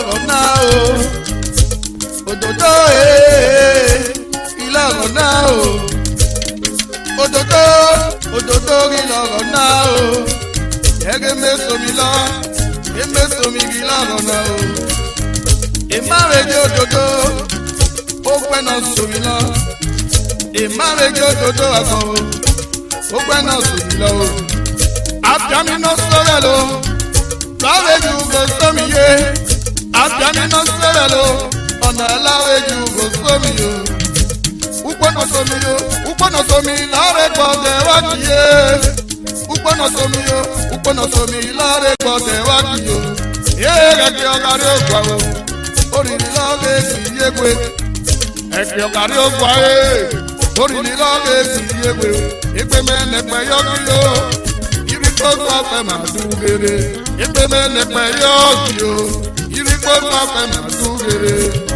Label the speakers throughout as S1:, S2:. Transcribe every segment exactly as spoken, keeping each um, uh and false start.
S1: lọ́rọ̀ náà o. Òdòdó ee kí lọ́rọ̀ náà o. Òdòdó òdòdó kí lọ́rọ̀ náà o. Ẹ̀gẹ́ mẹ́sọ̀mí lọ, ẹ̀ mẹ́sọ̀mí kí lọ́rọ̀ náà o. Ìmárèjì òdòdó ó pẹ́ náà sọ̀mí lọ. Ìmárèjì òdòdó àgbọ̀n o ó pẹ́ náà sọ̀mí lọ o. Àbíámi náà sọ̀rọ̀ lọ. Láwéjú kò sómi yé, àbíámi náà sọ̀rọ̀ lọ. Ọ̀nà láwéjú kò sómi yó. Ukpọ̀nà sómi yó, ukpọ̀nà sómi lọ́rẹ̀ gbọ̀dẹ̀ wá kìí. Ukpọ̀nà sómi yó, ukpọ̀nà sómi lọ́rẹ̀ gbọ̀dẹ̀ wá kìí. Yéé kẹ̀kẹ́ ọ̀gárí ògbà o, orìrì lọ́gẹ̀ sì yégbé. Ẹ̀kẹ́ ọ̀gárí ògbà o, orìrì lọ́gẹ̀ sì yégbé. Ìpè mẹ́nẹ̀pẹ̀ yọ́kí yó. Irikposo afẹ ma dugere, ìpè mẹ́nẹ̀pẹ̀ yọ́ọ̀kì o. Irikposo afẹ ma dugere.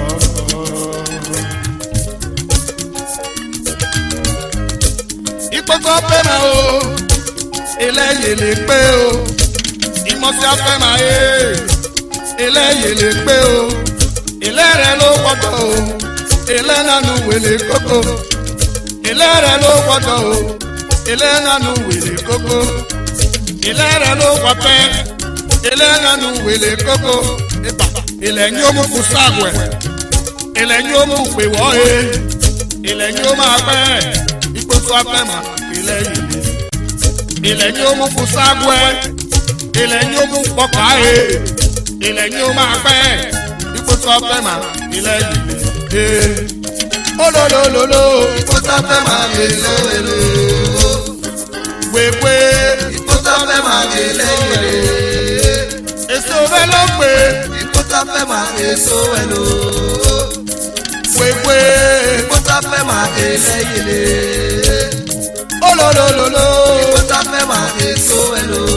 S1: Ìkposo afẹ ma o, eléyè lè pé o. Ìmọ̀sí afẹ ma ye, eléyè lè pé o. Ilé rẹ̀ ló wọ́dọ̀ o, ilé nánú wèlé kókó. Ilé rẹ̀ ló wọ́dọ̀ o, ilé nánú wèlé kókó. Ilé rẹ̀ ló wọ́ pẹ́, ilé nánú wèlé kókó. Ilẹ̀ ní ó mú kú ságwẹ̀, ilẹ̀ ní ó mú pè wọ́ e. Ilẹ̀ ní ó máa pẹ́, ìkposo afẹ́ mà ilẹ̀ yìí. Ilẹ̀ ní ó mú kú ságwẹ̀, ilẹ̀ ní ó mú pọ̀kà e. Ilẹ̀ ní ó máa pẹ́, ìkposo afẹ́ mà ilẹ̀ yìí. Olólólóló, ìkposo afẹ́ mà ilẹ̀ yìí. Wèwé. Ìkótafẹ́ máa èlé yèlé. Èso rẹ̀ ló pè. Ìkótafẹ́ máa èso rẹ̀ lò. Wèwé. Ìkótafẹ́ máa èlé yèlé. Olólólóló. Ìkótafẹ́ máa èso rẹ̀ lò.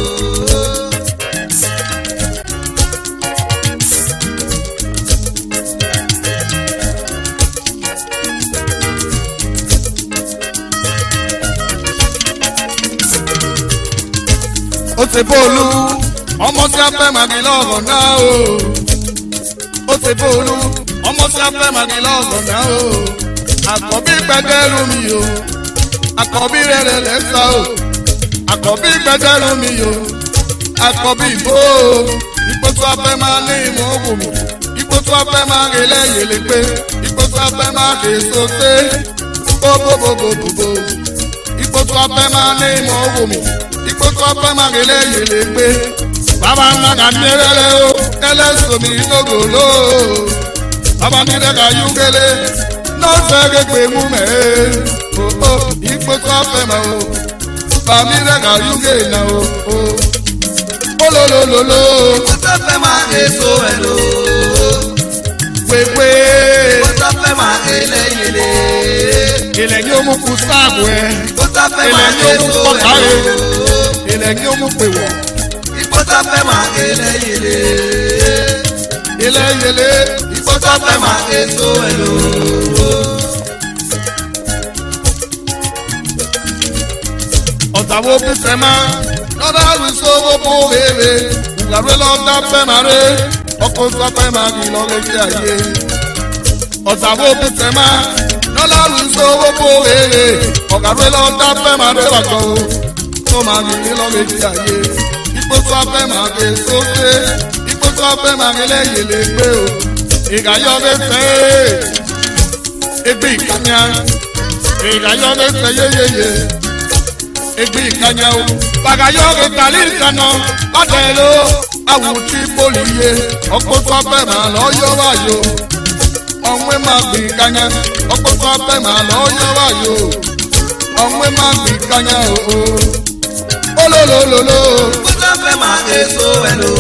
S1: Ó ti bóolú, ọmọ tí a fẹ́ màgì lọ́rọ̀ náà o. Ó ti bóolú, ọmọ tí a fẹ́ màgì lọ́rọ̀ náà o. Àkọ́bí gbẹgẹ́rù mi o, àkọ́bí rẹ̀ lẹ́sà o. Àkọ́bí gbẹgẹ́rù mi o, àkọ́bí ìbò o. Ipò tó a fẹ́ máa ní ìmọ̀ ògùn mi. Ipò tó a fẹ́ máa rè lẹ́yìn lè pé. Ipò tó a fẹ́ máa rè sóté. Bóbóbóbóbó. Ipò tó a fẹ́ máa ní ìmọ̀ ògùn mi. Ìkóso afẹ́ máa rè lẹ́yìn lè gbé. Bàbá ńlá kà ní ẹrẹ́lẹ́ o, ẹlẹ́sọ̀mí lógòló. Bàbá nílẹ̀ kà yúgélé, lọ́sẹ̀ kékeré mú mẹ́. Òó ìkóso afẹ́ máa o, bàbá nílẹ̀ kà yúgé náà o. Olólólóló. Ìkóso afẹ́ máa èso ẹ̀ lò. Wèwé. Ìkóso afẹ́ máa rè lẹ́yìn lè. Ilẹ̀ ni ó mú kú sáàbù ẹ̀. Ìkóso afẹ́ máa èso ẹ̀ lò. Ilẹ̀ ni ó mú pè wọ̀. Ìkóso fẹ́ máa ilẹ̀ yẹlé. Ilẹ̀ yẹlé. Ìkóso fẹ́ máa èso ẹ̀ lò. Ọ̀tàwó bí fẹ́ máa lọ́dọ̀ àrùsọ owó rere. Ìgbàgbé lọ́dọ̀ fẹ́ máa ré. Ọkọ̀ sọ fẹ́ máa kì lọ létí ayé. Ọ̀tàwó bí fẹ́ máa lọ́dọ̀ àrùsọ owó rere. Ọ̀gàgbé lọ́dọ̀ fẹ́ máa ré wàjọ o. Tó máa ní ní lọ́wọ́ èjì ayé. Ìkóso afẹ́ máa ké sókè. Ìkóso afẹ́ máa ké lẹ́yìn lè gbé o. Ìgáyọ̀ lè fẹ́. Egbe ìkànnìá. Ìgáyọ̀ lè fẹ́ yéyéyé. Egbe ìkànnìá o. Bàgáyọ̀ lè tàlí ìkànnà. Ọ̀dẹ̀ ló àwùjí pólì yé. Ọkóso afẹ́ máa lọ yọ wáyò. Ọ̀wé máa gbé ìkànnìá. Ọkóso afẹ́ máa lọ yọ wáyò. Ọ̀wé máa gbé ìkànnìá o. Olólólóló. Ìkóso fẹ́ máa èso ẹ̀ lò.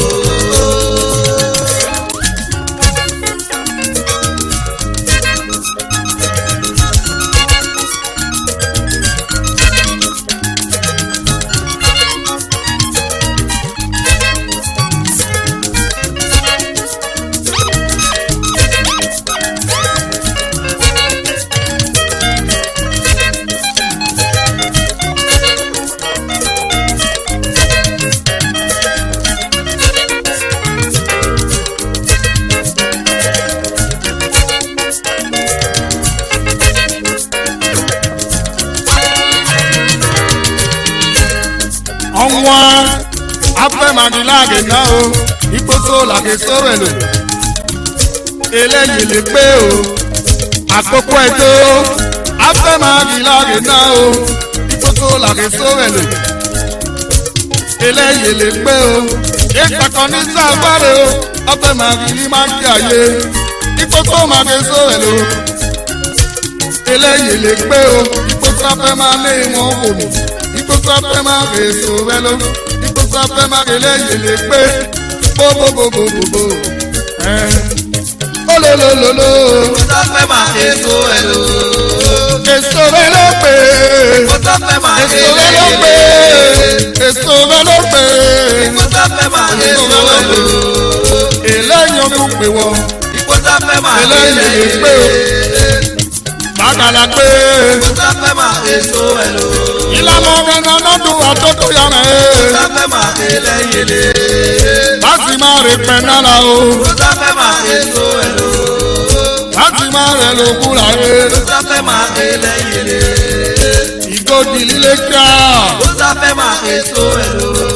S1: ọnwa afẹ́ màdìláàgì náà o ìkóso làgì sówèlò eléyìí lè pé o àkókò ètò afẹ́ màdìláàgì náà o ìkóso làgì sówèlò eléyìí lè pé o ìpàkọ́ ní sáfárẹ̀ o afẹ́ màdìlí máa ń kí àyè ìkóso màgì sówèlò eléyìí lè pé o ìkóso afẹ́ máa lé wọn wò mí ìkóso afẹ́ máa rè sówèlò. Sáfẹ́ máa kele yèlé pé bóbóbóbóbó olólólóló. Sáfẹ́ máa èso ẹ̀lò. Èso rẹ̀ ló pé. Sáfẹ́ máa èso rẹ̀ ló pé. Èso rẹ̀ ló pé. Sáfẹ́ máa èso ẹ̀lò. Eléyìí ọdún pè wọ́n. Sáfẹ́ máa eléyìí pé o. Bàtàlà pé. Sáfẹ́ máa èso ẹ̀lò. Ìlànà ọ̀rẹ́ náà lọ́dún àtọ́tò yàrá ẹ̀. Sáfẹ́ máa eléyìí. Láti máa rè pẹ́ náírà o. Sáfẹ́ máa èso ẹ̀lò. Láti máa rẹ̀ ló kúra ẹ̀. Sáfẹ́ máa eléyìí. Ìgòdì líle kíá. Sáfẹ́ máa èso ẹ̀lò.